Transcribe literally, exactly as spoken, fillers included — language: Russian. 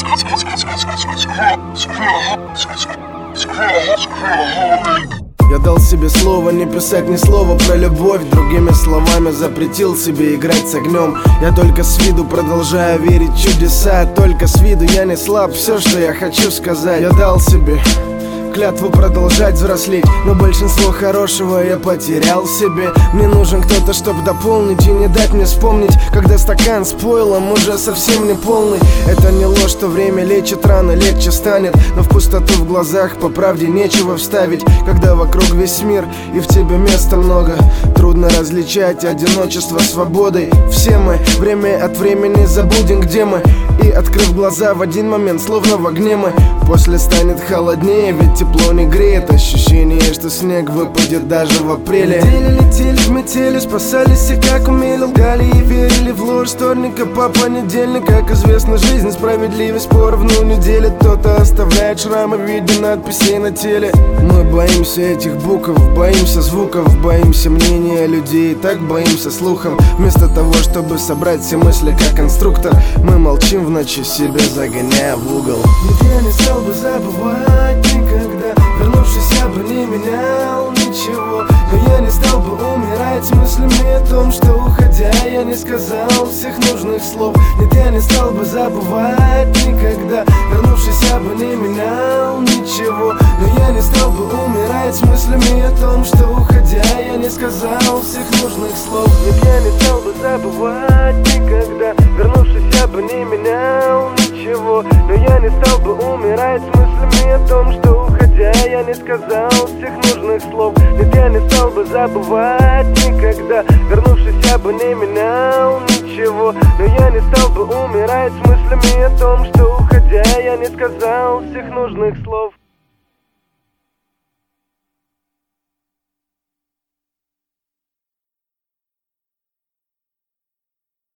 Я дал себе слово не писать ни слова про любовь. Другими словами запретил себе играть с огнем. Я только с виду продолжаю верить в чудеса. Только с виду я не слаб, все, что я хочу сказать. Я дал себе клятву продолжать взрослеть, но большинство хорошего я потерял в себе. Мне нужен кто-то, чтоб дополнить и не дать мне вспомнить, когда стакан с пойлом уже совсем не полный. Это не ложь, что время лечит раны, легче станет, но в пустоту в глазах по правде нечего вставить. Когда вокруг весь мир и в тебе места много, трудно различать одиночество свободой. Все мы время от времени забудем, где мы, и, открыв глаза, в один момент, словно в огне мы. После станет холоднее, ведь тепло не греет. Ощущение, что снег выпадет даже в апреле. Недели летели в метели, спасались все как умели. Лгали и верили в ложь вторника по понедельник. Как известно, жизнь справедливость поровну не делит. Кто-то оставляет шрамы в виде надписей на теле. Мы боимся этих букв, боимся звуков, боимся мнения людей, так боимся слухов. Вместо того, чтобы собрать все мысли как конструктор, мы молчим в ночи, себя загоняя в угол. Ведь я не стал бы забывать никогда, вернувшись, я бы не менял ничего. Но я не стал бы умирать с мыслями о том, что, уходя, я не сказал всех нужных слов. Нет, я не стал бы забывать никогда, вернувшись, я бы не менял ничего. Но я не стал бы умирать с мыслями о том, что, уходя, я не сказал всех нужных слов. Нет, я не стал бы забывать никогда, вернувшись, я бы не менял ничего. Но я не стал бы умирать с мыслями о том, что, уходя, я не сказал всех нужных слов. Нет, я не стал бы забывать никогда, вернувшись, я бы не менял ничего. Но я не стал бы умирать с мыслями о том, что, уходя, я не сказал всех нужных слов.